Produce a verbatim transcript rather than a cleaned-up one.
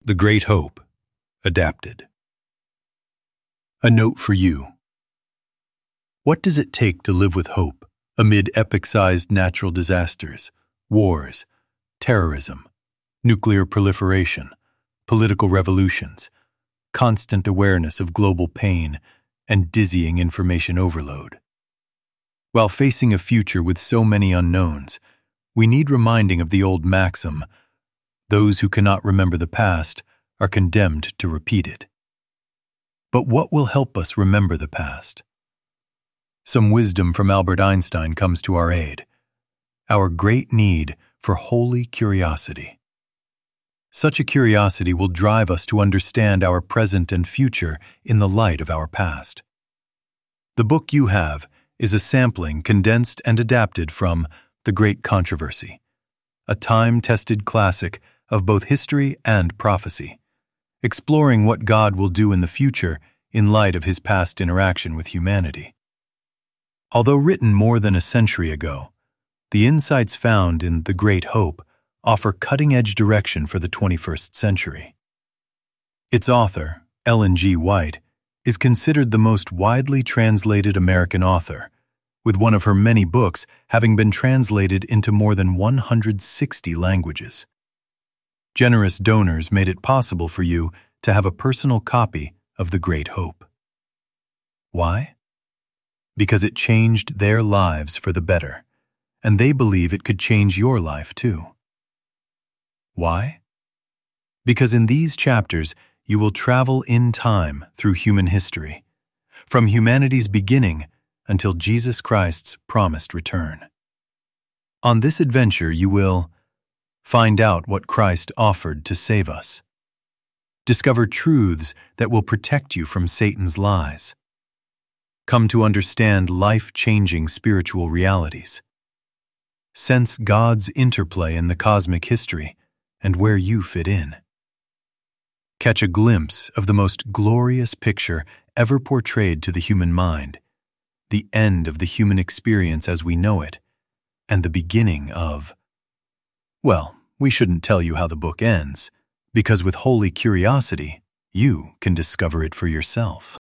The Great Hope, adapted. A note for you. What does it take to live with hope amid epic-sized natural disasters, wars, terrorism, nuclear proliferation, political revolutions, constant awareness of global pain, and dizzying information overload? While facing a future with so many unknowns, we need reminding of the old maxim, those who cannot remember the past are condemned to repeat it. But what will help us remember the past? Some wisdom from Albert Einstein comes to our aid: our great need for holy curiosity. Such a curiosity will drive us to understand our present and future in the light of our past. The book you have is a sampling condensed and adapted from The Great Controversy, a time-tested classic of both history and prophecy, exploring what God will do in the future in light of his past interaction with humanity. Although written more than a century ago, the insights found in The Great Hope offer cutting-edge direction for the twenty-first century. Its author, Ellen G. White, is considered the most widely translated American author, with one of her many books having been translated into more than one hundred sixty languages. Generous donors made it possible for you to have a personal copy of The Great Hope. Why? Because it changed their lives for the better, and they believe it could change your life too. Why? Because in these chapters you will travel in time through human history, from humanity's beginning until Jesus Christ's promised return. On this adventure you will find out what Christ offered to save us, discover truths that will protect you from Satan's lies, come to understand life-changing spiritual realities, sense God's interplay in the cosmic history and where you fit in, catch a glimpse of the most glorious picture ever portrayed to the human mind, the end of the human experience as we know it, and the beginning of, well, we shouldn't tell you how the book ends, because with holy curiosity, you can discover it for yourself.